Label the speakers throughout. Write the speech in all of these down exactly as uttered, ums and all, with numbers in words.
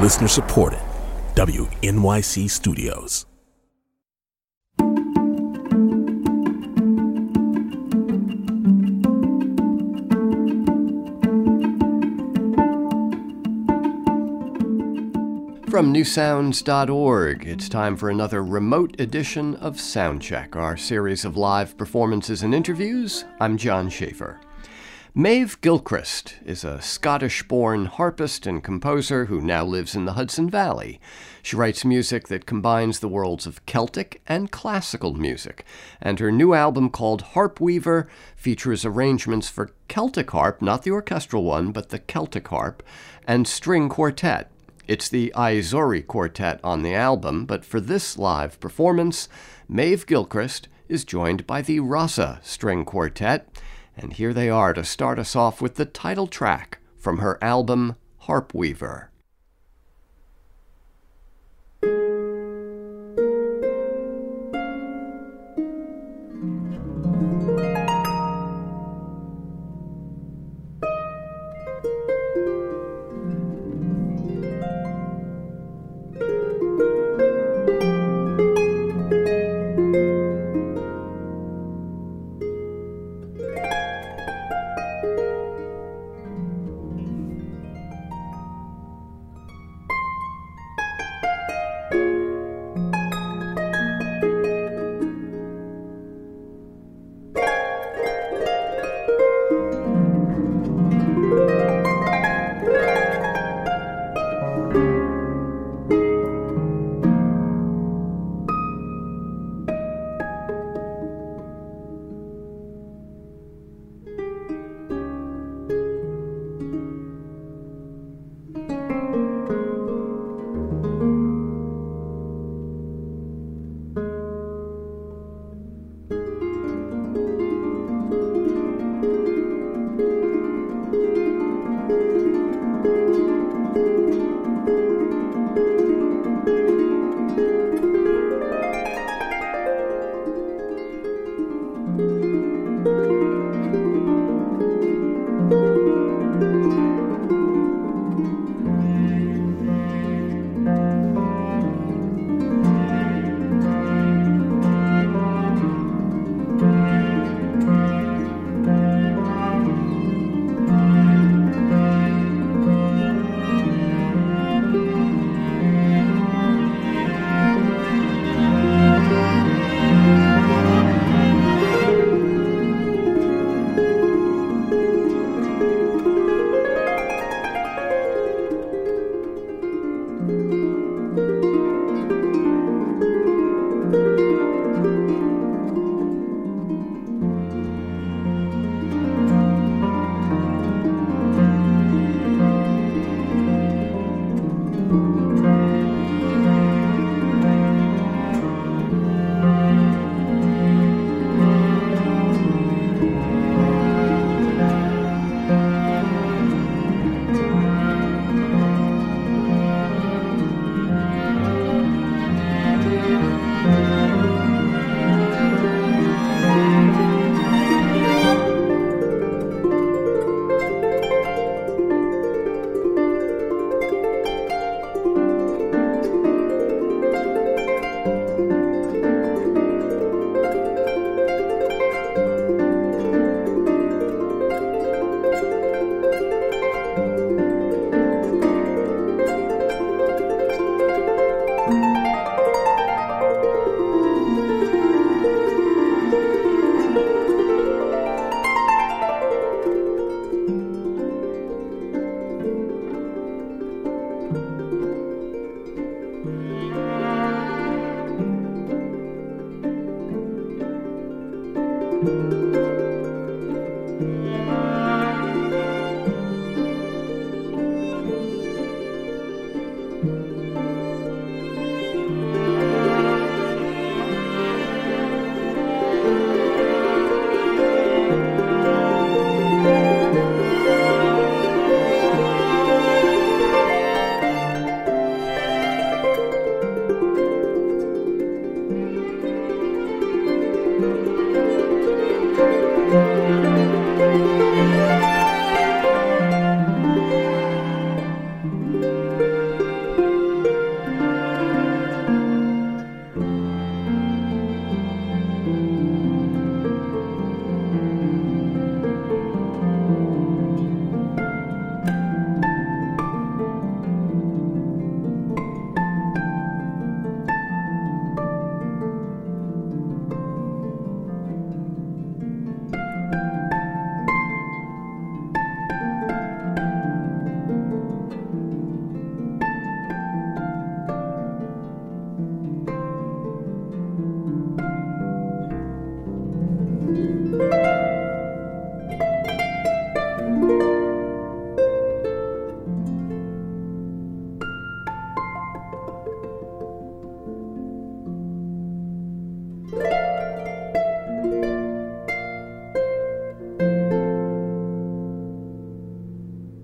Speaker 1: Listener supported. W N Y C Studios.
Speaker 2: From new sounds dot org, it's time for another remote edition of Soundcheck, our series of live performances and interviews. I'm John Schaefer. Maeve Gilchrist is a Scottish-born harpist and composer who now lives in the Hudson Valley. She writes music that combines the worlds of Celtic and classical music, and her new album called Harp Weaver features arrangements for Celtic harp, not the orchestral one, but the Celtic harp, and string quartet. It's the Aizuri Quartet on the album, but for this live performance, Maeve Gilchrist is joined by the Rasa String Quartet, and here they are to start us off with the title track from her album, Harp Weaver.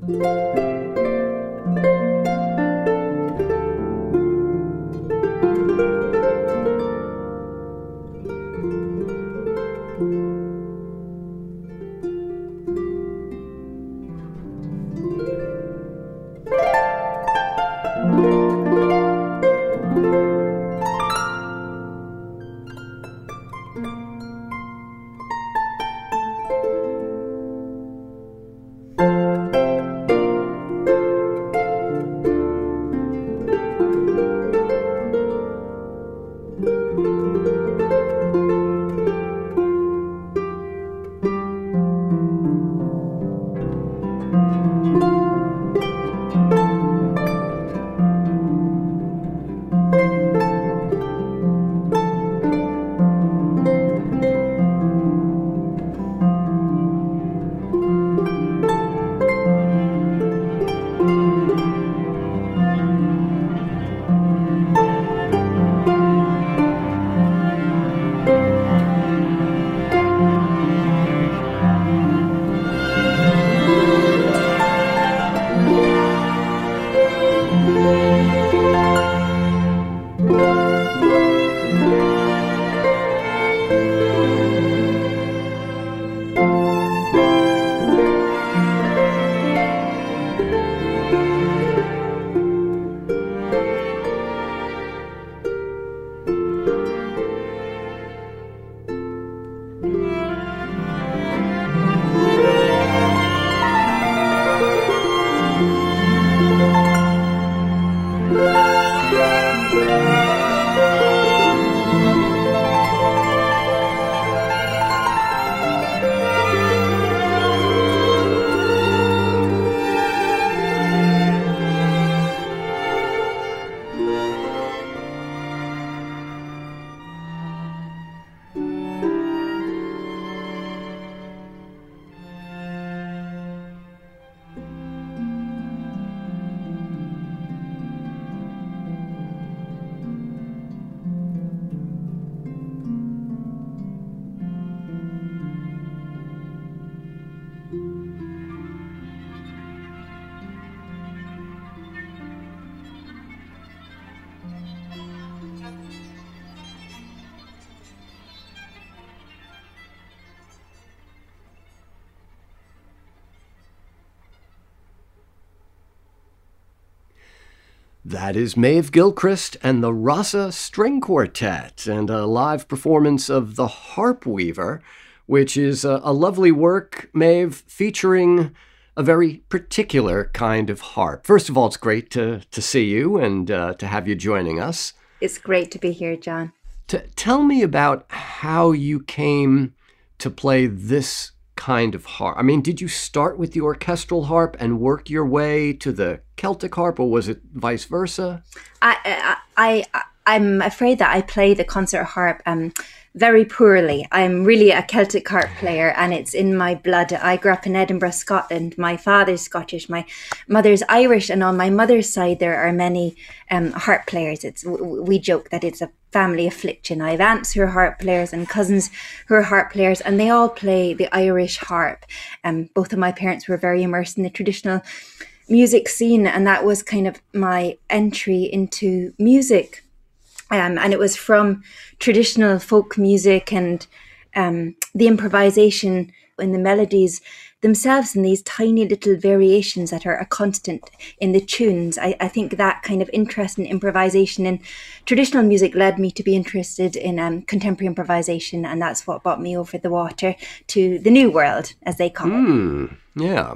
Speaker 2: That is Maeve Gilchrist and the Rasa String Quartet, and a live performance of The Harp Weaver, which is a, a lovely work, Maeve, featuring a very particular kind of harp. First of all, it's great to, to see you and uh, to have you joining us.
Speaker 3: It's great to be here, John.
Speaker 2: T- tell me about how you came to play this kind of harp. I mean, did you start with the orchestral harp and work your way to the Celtic harp, or was it vice versa?
Speaker 3: I, I, I, I'm afraid that I play the concert harp um, very poorly. I'm really a Celtic harp player, and it's in my blood. I grew up in Edinburgh, Scotland. My father's Scottish, my mother's Irish, and on my mother's side there are many um, harp players. It's we joke that it's a family affliction. I have aunts who are harp players and cousins who are harp players, and they all play the Irish harp. Um, both of my parents were very immersed in the traditional music scene, and that was kind of my entry into music. Um, and it was from traditional folk music and um, the improvisation in the melodies themselves and these tiny little variations that are a constant in the tunes. I, I think that kind of interest in improvisation in traditional music led me to be interested in um, contemporary improvisation, and that's what brought me over the water to the new world, as they call
Speaker 2: mm,
Speaker 3: it.
Speaker 2: Yeah.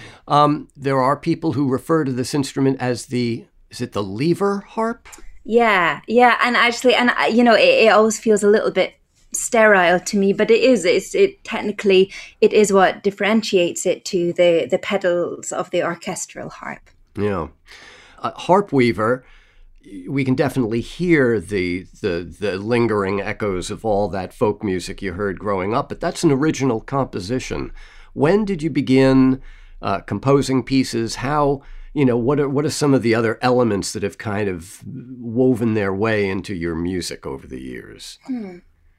Speaker 2: Um, there are people who refer to this instrument as the, is it the lever harp?
Speaker 3: Yeah, yeah, and actually, and you know, it, it always feels a little bit sterile to me, but it is. It's it technically it is what differentiates it to the the pedals of the orchestral harp.
Speaker 2: Yeah, uh, Harp Weaver. We can definitely hear the the the lingering echoes of all that folk music you heard growing up, but that's an original composition. When did you begin uh, composing pieces? How? You know, what are what are some of the other elements that have kind of woven their way into your music over the years?
Speaker 3: Hmm.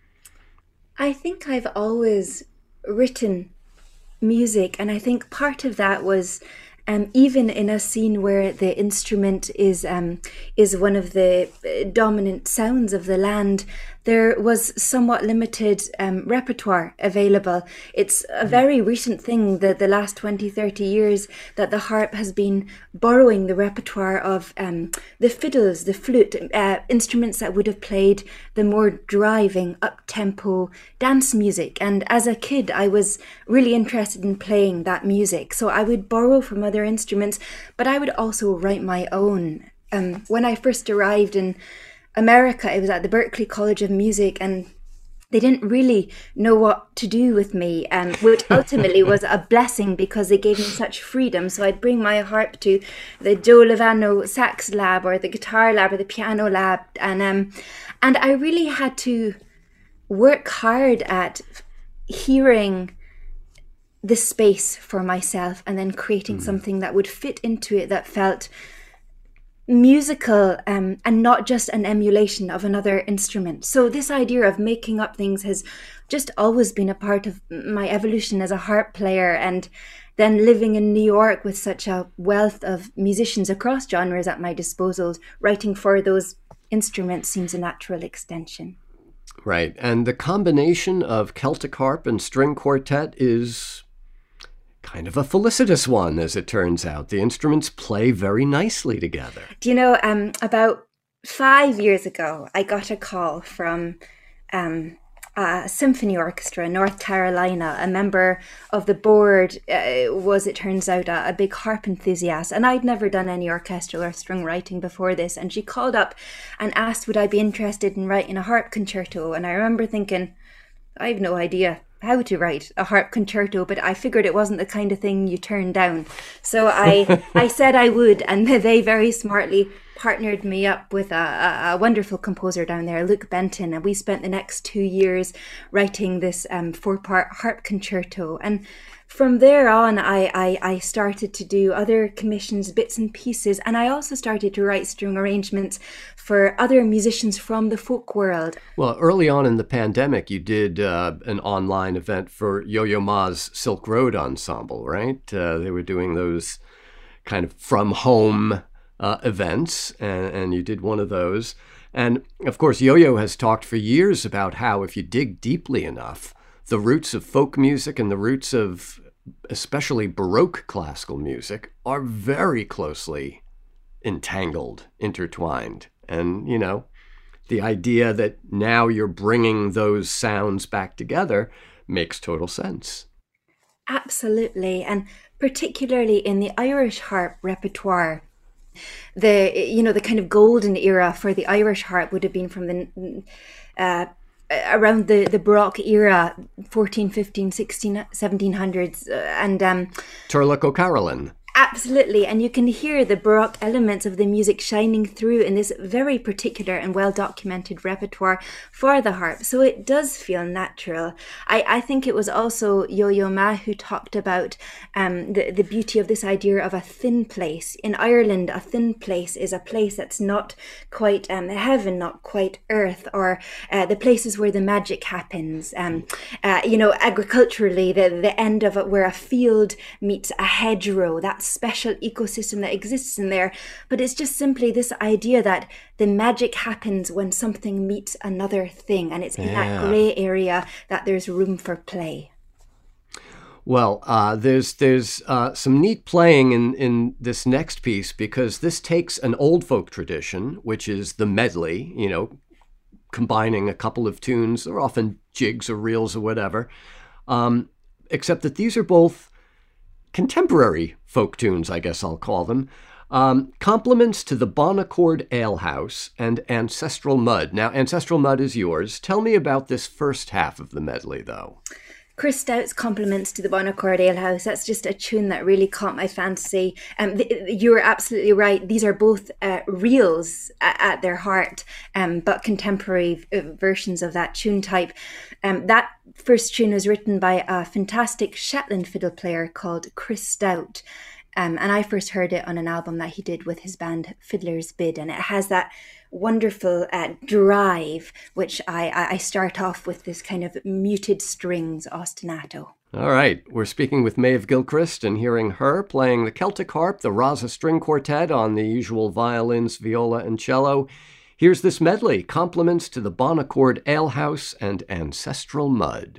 Speaker 3: I think I've always written music, and I think part of that was um, even in a scene where the instrument is um, is one of the dominant sounds of the land, there was somewhat limited um, repertoire available. It's a very recent thing, that the last twenty, thirty years, that the harp has been borrowing the repertoire of um, the fiddles, the flute, uh, instruments that would have played the more driving, up-tempo dance music. And as a kid, I was really interested in playing that music. So I would borrow from other instruments, but I would also write my own. Um, when I first arrived in America, it was at the Berklee College of Music, and they didn't really know what to do with me, um, which ultimately was a blessing because they gave me such freedom. So I'd bring my harp to the Joe Lovano sax lab or the guitar lab or the piano lab, and um, and I really had to work hard at hearing the space for myself and then creating mm. something that would fit into it, that felt musical um, and not just an emulation of another instrument. So this idea of making up things has just always been a part of my evolution as a harp player, and then living in New York with such a wealth of musicians across genres at my disposal, writing for those instruments seems a natural extension.
Speaker 2: Right, and the combination of Celtic harp and string quartet is kind of a felicitous one, as it turns out. The instruments play very nicely together.
Speaker 3: Do you know, um, about five years ago, I got a call from um, a symphony orchestra in North Carolina. A member of the board uh, was, it turns out, a, a big harp enthusiast. And I'd never done any orchestral or string writing before this. And she called up and asked, would I be interested in writing a harp concerto? And I remember thinking, I have no idea how to write a harp concerto, but I figured it wasn't the kind of thing you turn down. So I I said I would, and they very smartly partnered me up with a, a, a wonderful composer down there, Luke Benton, and we spent the next two years writing this um, four-part harp concerto. And from there on, I, I, I started to do other commissions, bits and pieces, and I also started to write string arrangements for other musicians from the folk world.
Speaker 2: Well, early on in the pandemic, you did uh, an online event for Yo-Yo Ma's Silk Road Ensemble, right? Uh, they were doing those kind of from-home uh, events, and, and you did one of those. And, of course, Yo-Yo has talked for years about how if you dig deeply enough, the roots of folk music and the roots of especially Baroque classical music are very closely entangled, intertwined. And, you know, the idea that now you're bringing those sounds back together makes total sense.
Speaker 3: Absolutely. And particularly in the Irish harp repertoire, the, you know, the kind of golden era for the Irish harp would have been from the uh, around the, the Baroque era, fourteen, fifteen, sixteen, seventeen hundreds, uh, and um,
Speaker 2: Turlough O'Carolan.
Speaker 3: Absolutely, and you can hear the Baroque elements of the music shining through in this very particular and well-documented repertoire for the harp. So it does feel natural. I, I think it was also Yo-Yo Ma who talked about um, the, the beauty of this idea of a thin place. In Ireland, a thin place is a place that's not quite um, heaven, not quite earth, or uh, the places where the magic happens. Um, uh, you know, agriculturally, the, the end of it where a field meets a hedgerow, that's special ecosystem that exists in there. But it's just simply this idea that the magic happens when something meets another thing, and it's in yeah. that gray area that there's room for play.
Speaker 2: Well, uh, there's there's uh, some neat playing in, in this next piece, because this takes an old folk tradition, which is the medley, you know, combining a couple of tunes, or often jigs or reels or whatever, um, except that these are both contemporary folk tunes, I guess I'll call them. Um, compliments to the Bon Accord Ale House and Ancestral Mud. Now, Ancestral Mud is yours. Tell me about this first half of the medley, though.
Speaker 3: Chris Stout's Compliments to the Bon Accord Ale House. That's just a tune that really caught my fancy. Um, th- you're absolutely right. These are both uh, reels at, at their heart, um, but contemporary uh, versions of that tune type. Um, that first tune was written by a fantastic Shetland fiddle player called Chris Stout. Um, and I first heard it on an album that he did with his band Fiddler's Bid. And it has that wonderful uh, drive, which I, I start off with this kind of muted strings ostinato.
Speaker 2: All right, we're speaking with Maeve Gilchrist and hearing her playing the Celtic harp, the Rasa String Quartet on the usual violins, viola, and cello. Here's this medley, compliments to the Bon Accord Ale House and Ancestral Mud.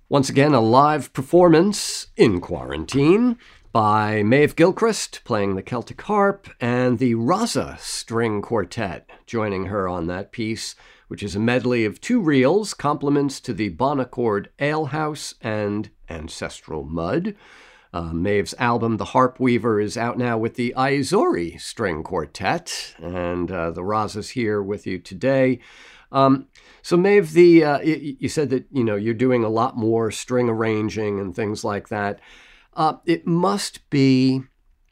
Speaker 2: Once again, a live performance in quarantine by Maeve Gilchrist playing the Celtic harp and the Raza String Quartet joining her on that piece, which is a medley of two reels, compliments to the Bon Accord Alehouse and Ancestral Mud. Uh, Maeve's album, The Harp Weaver, is out now with the Aizuri String Quartet, and uh, the Raza's here with you today. Um, so Maeve, the uh, you, you said that you know you're doing a lot more string arranging and things like that. Uh, it must be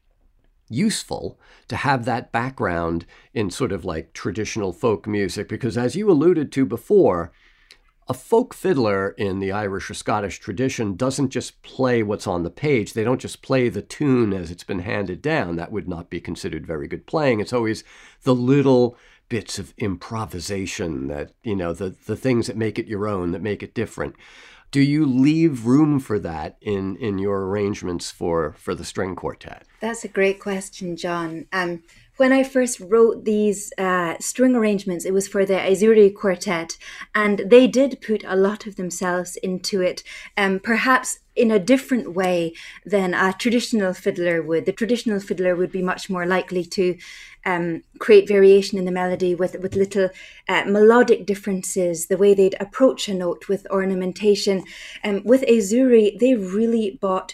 Speaker 2: useful to have that background in sort of like traditional folk music, because as you alluded to before, a folk fiddler in the Irish or Scottish tradition doesn't just play what's on the page. They don't just play the tune as it's been handed down. That would not be considered very good playing. It's always the little bits of improvisation that, you know, the, the things that make it your own, that make it different. Do you leave room for that in, in your arrangements for, for the string quartet?
Speaker 3: That's a great question, John. Um, when I first wrote these uh, string arrangements, it was for the Aizuri Quartet, and they did put a lot of themselves into it, um, perhaps in a different way than a traditional fiddler would. The traditional fiddler would be much more likely to um, create variation in the melody with, with little uh, melodic differences, the way they'd approach a note with ornamentation. Um, with Aizuri, they really brought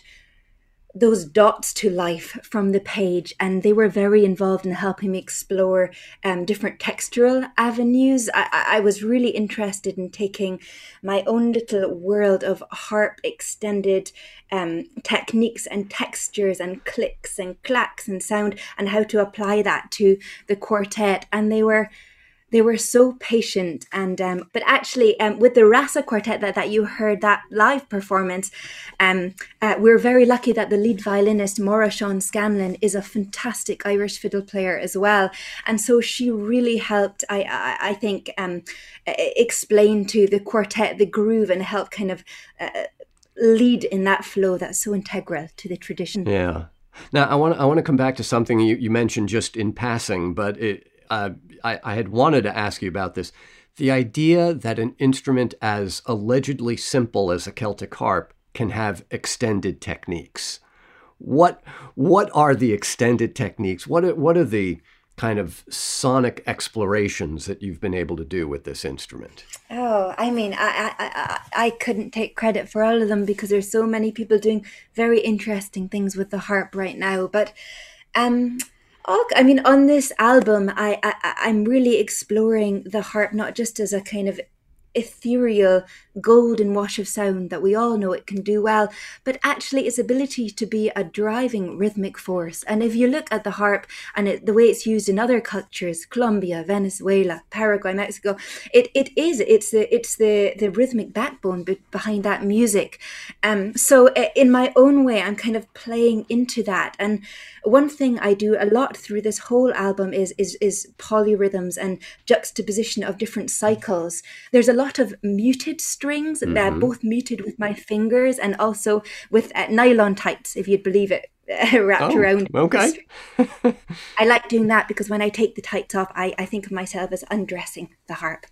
Speaker 3: those dots to life from the page, and they were very involved in helping me explore um, different textural avenues. I, I was really interested in taking my own little world of harp extended um, techniques and textures and clicks and clacks and sound, and how to apply that to the quartet. And they were They were so patient, and um, but actually um, with the Raza Quartet that, that you heard, that live performance, um, uh, we're very lucky that the lead violinist Maura Sean Scanlon is a fantastic Irish fiddle player as well, and so she really helped, I I, I think, um, explain to the quartet the groove and help kind of uh, lead in that flow that's so integral to the tradition.
Speaker 2: Yeah. Now I want I want to come back to something you, you mentioned just in passing, but it. Uh, I, I had wanted to ask you about this. The idea that an instrument as allegedly simple as a Celtic harp can have extended techniques. What what are the extended techniques? What are, what are the kind of sonic explorations that you've been able to do with this instrument?
Speaker 3: Oh, I mean, I, I, I, I couldn't take credit for all of them, because there's so many people doing very interesting things with the harp right now. But um. Oh, I mean, on this album, I, I, I'm really exploring the harp not just as a kind of ethereal golden wash of sound that we all know it can do well, but actually its ability to be a driving rhythmic force. And if you look at the harp and it, the way it's used in other cultures, Colombia, Venezuela, Paraguay, Mexico, it it is it's the it's the the rhythmic backbone be- behind that music. Um, so in my own way, I'm kind of playing into that. And one thing I do a lot through this whole album is is is polyrhythms and juxtaposition of different cycles. There's a lot of muted strings, mm-hmm. that both muted with my fingers and also with uh, nylon tights, if you'd believe it, uh, wrapped
Speaker 2: oh,
Speaker 3: around.
Speaker 2: Okay.
Speaker 3: I like doing that because when I take the tights off, I, I think of myself as undressing the harp.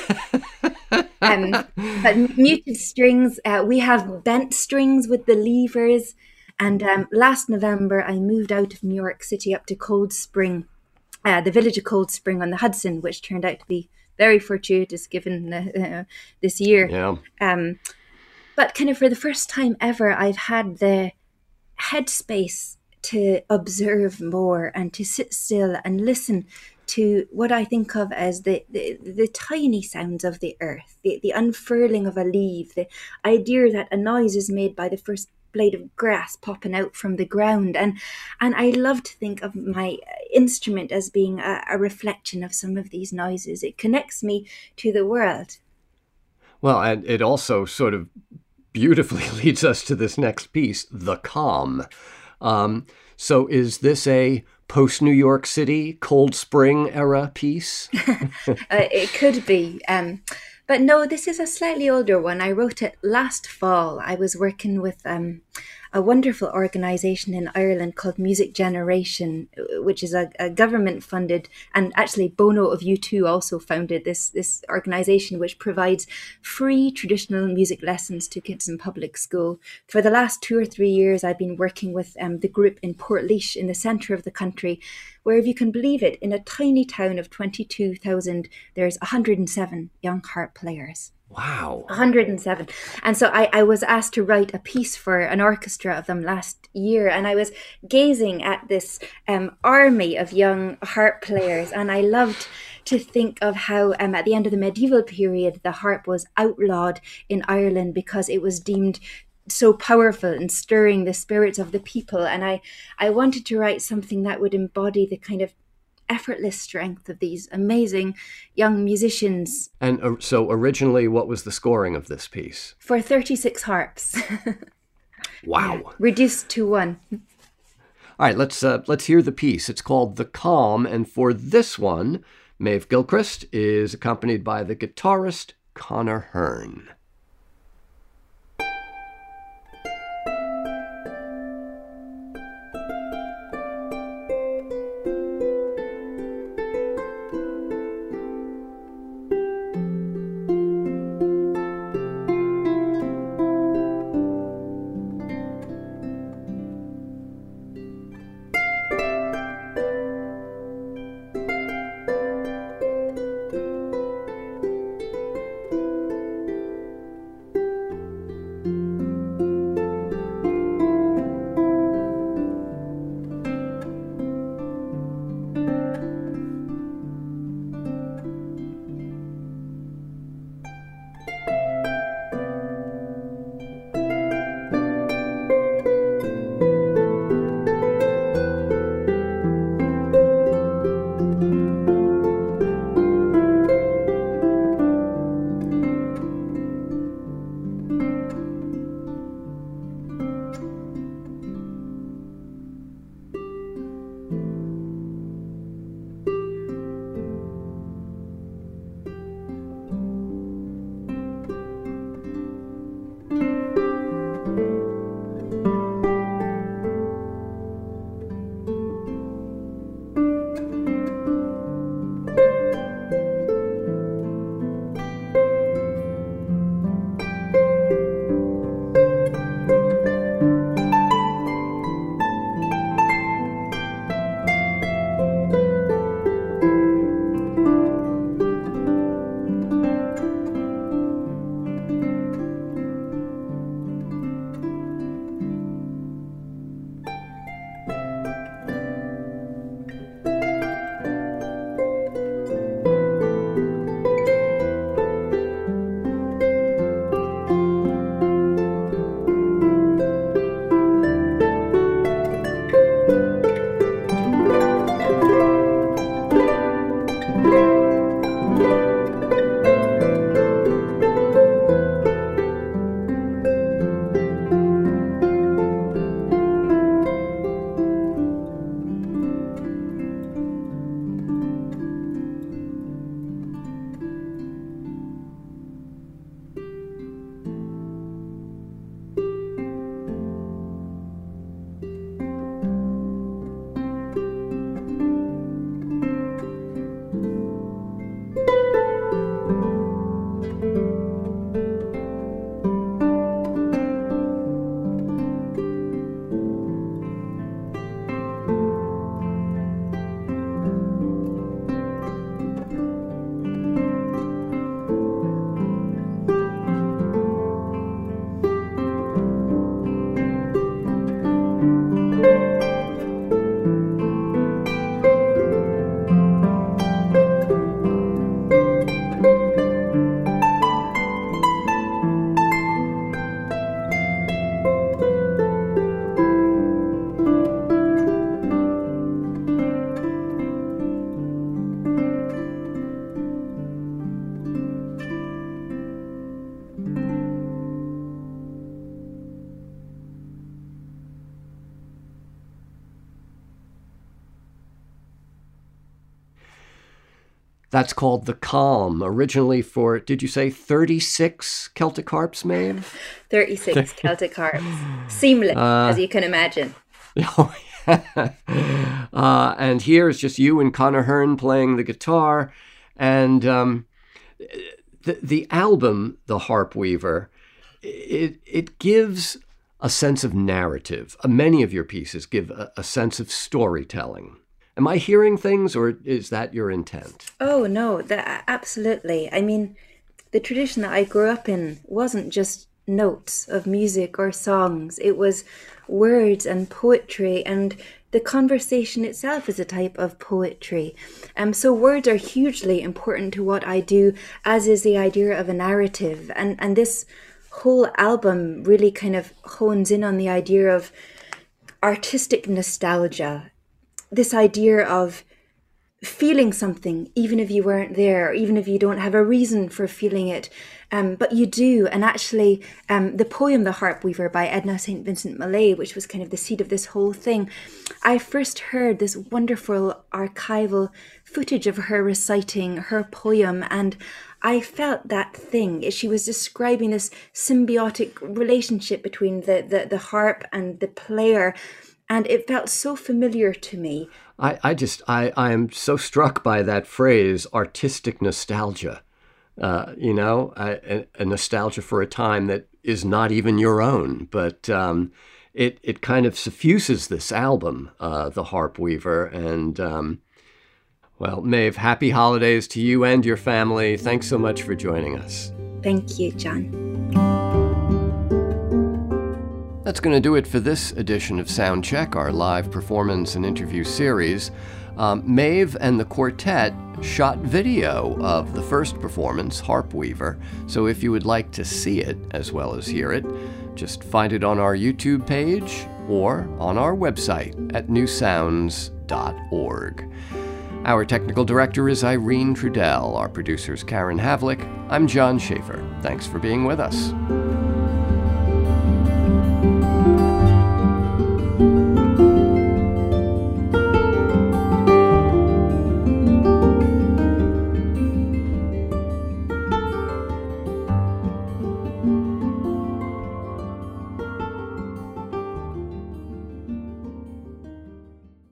Speaker 3: um, but muted strings, uh, we have bent strings with the levers. And um, last November, I moved out of New York City up to Cold Spring, uh, the village of Cold Spring on the Hudson, which turned out to be very fortuitous given uh, this year.
Speaker 2: Yeah.
Speaker 3: Um, but kind of for the first time ever, I've had the headspace to observe more and to sit still and listen to what I think of as the, the, the tiny sounds of the earth, the, the unfurling of a leaf, the idea that a noise is made by the first blade of grass popping out from the ground. And and I love to think of my instrument as being a, a reflection of some of these noises. It connects me to the world.
Speaker 2: Well, and it also sort of beautifully leads us to this next piece, The Calm. Um, so is this a post-New York City, Cold Spring era piece?
Speaker 3: uh, it could be. Um, But no, this is a slightly older one. I wrote it last fall. I was working with um, a wonderful organisation in Ireland called Music Generation, which is a, a government-funded, and actually Bono of U two also founded this, this organisation, which provides free traditional music lessons to kids in public school. For the last two or three years, I've been working with um, the group in Portlaoise in the centre of the country, where, if you can believe it, in a tiny town of twenty-two thousand, there's one hundred seven young harp players.
Speaker 2: Wow.
Speaker 3: one hundred seven. And so I, I was asked to write a piece for an orchestra of them last year. And I was gazing at this um, army of young harp players. And I loved to think of how um, at the end of the medieval period, the harp was outlawed in Ireland because it was deemed so powerful and stirring the spirits of the people. And I, I wanted to write something that would embody the kind of effortless strength of these amazing young musicians.
Speaker 2: And uh, so originally, what was the scoring of this piece?
Speaker 3: For thirty-six harps.
Speaker 2: Wow.
Speaker 3: Yeah, reduced to one.
Speaker 2: All right, let's uh, let's hear the piece. It's called The Calm, and for this one, Maeve Gilchrist is accompanied by the guitarist Conor Hearn. That's called The Calm, originally for, did you say thirty-six Celtic harps, Maeve?
Speaker 3: thirty-six Celtic harps. Seamless, uh, as you can imagine.
Speaker 2: Oh, yeah. uh, and here is just you and Conor Hearn playing the guitar. And um, the, the album, The Harp Weaver, it, it gives a sense of narrative. Uh, many of your pieces give a, a sense of storytelling. Am I hearing things, or is that your intent?
Speaker 3: Oh, no, that, absolutely. I mean, the tradition that I grew up in wasn't just notes of music or songs. It was words and poetry, and the conversation itself is a type of poetry. Um, so words are hugely important to what I do, as is the idea of a narrative. And, and this whole album really kind of hones in on the idea of artistic nostalgia. This idea of feeling something, even if you weren't there, or even if you don't have a reason for feeling it, um, but you do. And actually, um, the poem The Harp Weaver by Edna Saint Vincent Millay, which was kind of the seed of this whole thing, I first heard this wonderful archival footage of her reciting her poem, and I felt that thing. She was describing this symbiotic relationship between the, the, the harp and the player, and it felt so familiar to me.
Speaker 2: I, I just, I, I am so struck by that phrase, artistic nostalgia. Uh, you know, a, a nostalgia for a time that is not even your own. But um, it, it kind of suffuses this album, uh, The Harp Weaver. And, um, well, Maeve, happy holidays to you and your family. Thanks so much for joining us.
Speaker 3: Thank you, John.
Speaker 2: That's going to do it for this edition of Soundcheck, our live performance and interview series. Um, Maeve and the quartet shot video of the first performance, Harp Weaver, so if you would like to see it as well as hear it, just find it on our YouTube page or on our website at new sounds dot org. Our technical director is Irene Trudell. Our producer's Karen Havlick. I'm John Schaefer. Thanks for being with us.